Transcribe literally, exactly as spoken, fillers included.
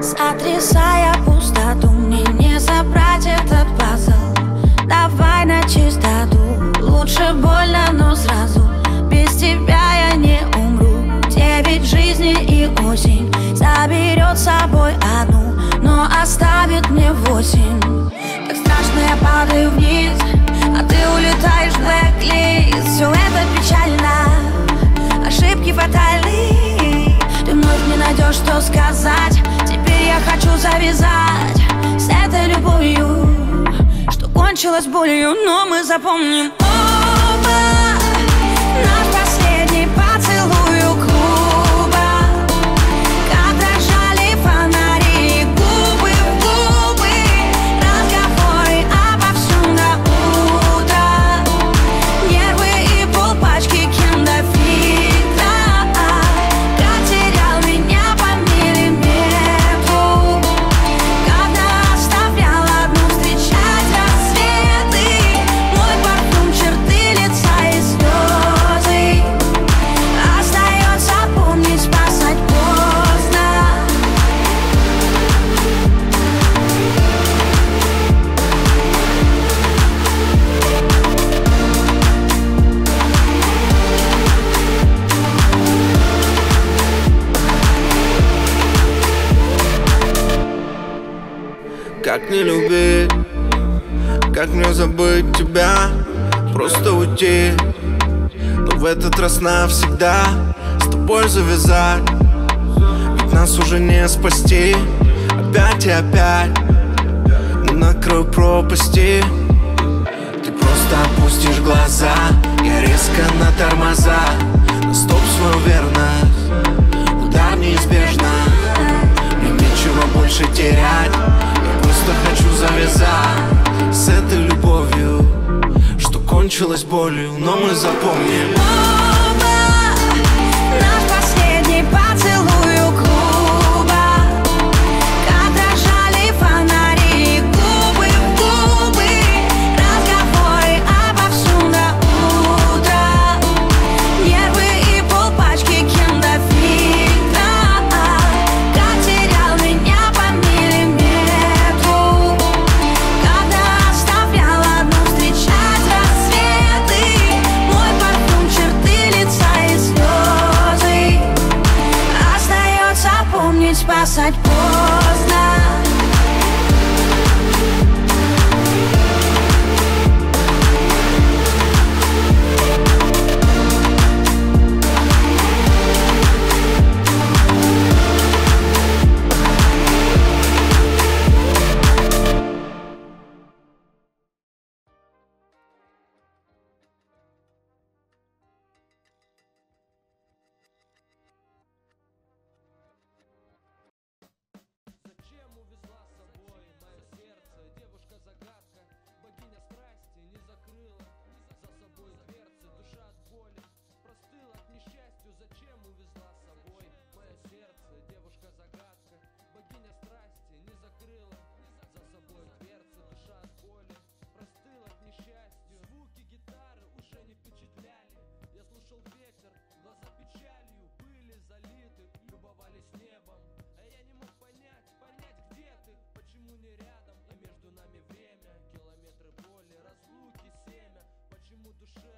Сотрясая пустоту, мне не забрать этот пазл. Давай на чистоту, лучше больно, но сразу. Без тебя я не умру. Девять жизней и осень заберет с собой одну, но оставит мне восемь. Так страшно, я падаю вниз, а ты улетаешь в блэк-лист. Все это печально, ошибки фатальны. Ты вновь не найдешь, что сказать. Теперь я хочу завязать с этой любовью, что кончилось болью, но мы запомним оба наш последний поцелуй у клуба. Как дрожали фонари, губы в губы, разговоры обо всем до утра. Нервы и полпачки киндофильтра. Как терял меня по миллиметру, когда оставлял одну встречать рассветы. Мой парфюм, черты лица и слезы. Остается помнить, спасать поздно. Как не любить, как мне забыть тебя, просто уйти, но в этот раз навсегда с тобой завязать. Ведь нас уже не спасти, опять и опять на краю пропасти. Ты просто опустишь глаза, я резко на тормоза, на стоп свою верность, удар неизбежно. Мне нечего больше терять, просто хочу завязать с этой любовью, что кончилось болью, но мы запомним Оба наш последний поцелуй у клуба. Как дрожали фонари, губы в губы, разговоры обо всем до утра. Нервы и полпачки киндофильтра. Как терял меня по миллиметру, когда оставлял одну встречать рассветы. Мой парфюм, черты лица и слезы. Остается помнить, спасать поздно. Зачем увезла с собой мое сердце? Девушка-загадка, богиня страсти не закрыла за собой дверцы. Душа от боли простыла к несчастью. Зачем увезла с собой мое сердце? Девушка-загадка, богиня страсти не закрыла за собой дверцы. Душа от боли простыла к несчастью. Звуки гитары уже не впечатляли. Я слушал ветер, глаза печалью были залиты, любовались небом. А я не мог понять, понять, где ты, почему не рядом. И между нами время, километры боли, разлуки семя. Почему душе